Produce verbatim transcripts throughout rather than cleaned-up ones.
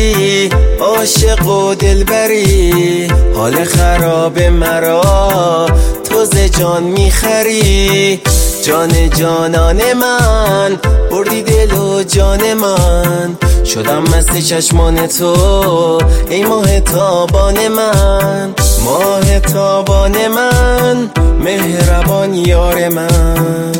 میبری عاشق و دلبری، حال خراب مرا تو ز جان میخری. جان جانان من بردی دل و جان من، شدم مست چشمان تو ای ماه تابان من. ماه تابان من مهربان یار من.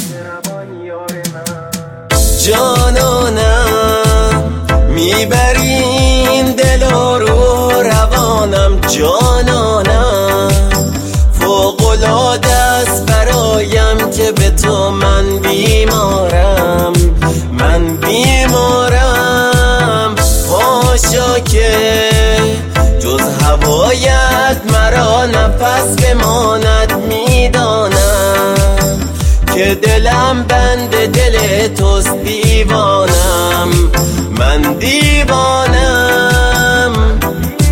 جانانم میبرین دل و روح روانم، جانانم فوق‌العاده است برایم که به تو من بیمارم. من بیمارم پاشا که جز هوایت مرا نفس بماند. میدانم که دلم بند دل توست، دیوانم من دیوانم.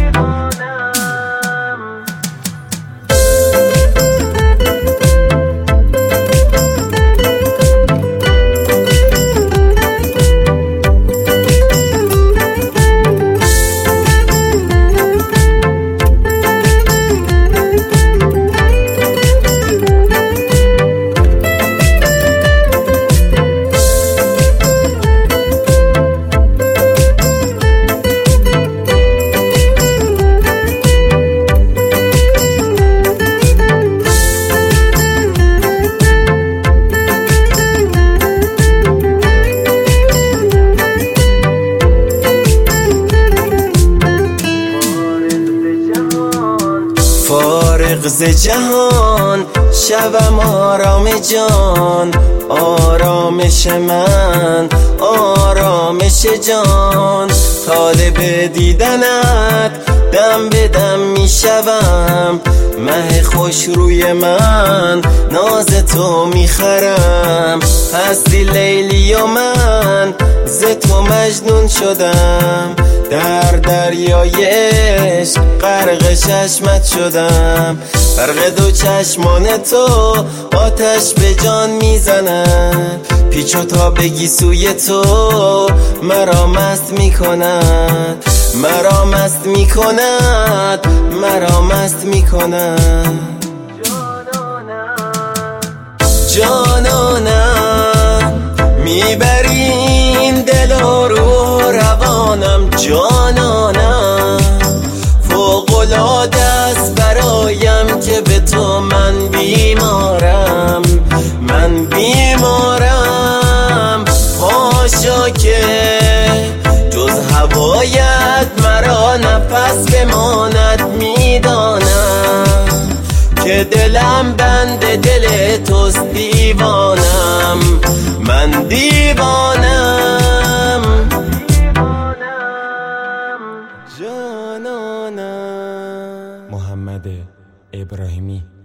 فارغ ز جهان شوم آرام جان، آرامش من آرامش جان. طالب دیدنت دم به دم می شوم، مه خوش روی من ناز تو می خرم. هستی لیلی و من ز تو مجنون شدم، در دریای عشق غرق چشمت شدم. برق دو چشمان تو آتش به جان میزند، پیچ و تابگی سوی تو مرا مست میکند. مرا مست میکند مرا مست میکند. جانانم میبرین دل و روح روانم، جانانم فوق‌العاده است برایم که به تو من بیمارم. من بیمارم پاشا که جز هوایت مرا نفس بماند. میدانم که دلم بند دل توست، دیوانم من دیوانم. جانانم. محمد ابراهیمی.